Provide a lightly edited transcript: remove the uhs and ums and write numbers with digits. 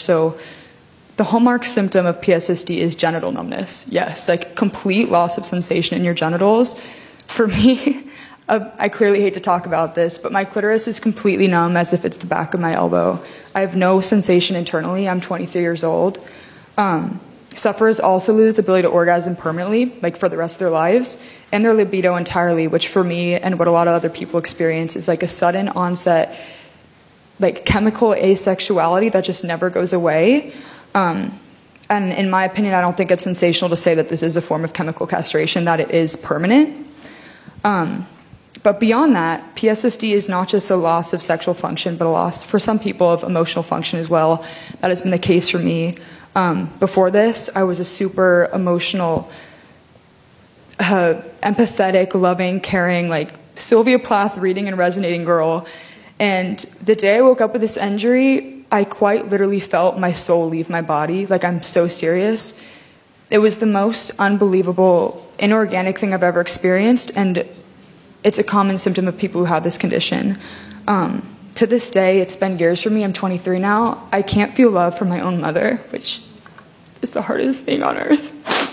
So the hallmark symptom of PSSD is genital numbness. Yes, like complete loss of sensation in your genitals. For me, I clearly hate to talk about this, but my clitoris is completely numb as if it's the back of my elbow. I have no sensation internally. I'm 23 years old. Sufferers also lose the ability to orgasm permanently, like for the rest of their lives, and their libido entirely, which for me and what a lot of other people experience is like a sudden onset, like chemical asexuality that just never goes away. And in my opinion, I don't think it's sensational to say that this is a form of chemical castration, that it is permanent. But beyond that, PSSD is not just a loss of sexual function, but a loss for some people of emotional function as well. That has been the case for me. Before this, I was a super emotional, empathetic, loving, caring, like Sylvia Plath reading and resonating girl. And the day I woke up with this injury, I quite literally felt my soul leave my body. Like, I'm so serious. It was the most unbelievable, inorganic thing I've ever experienced, and it's a common symptom of people who have this condition. To this day, it's been years for me. I'm 23 now. I can't feel love from my own mother, which is the hardest thing on earth.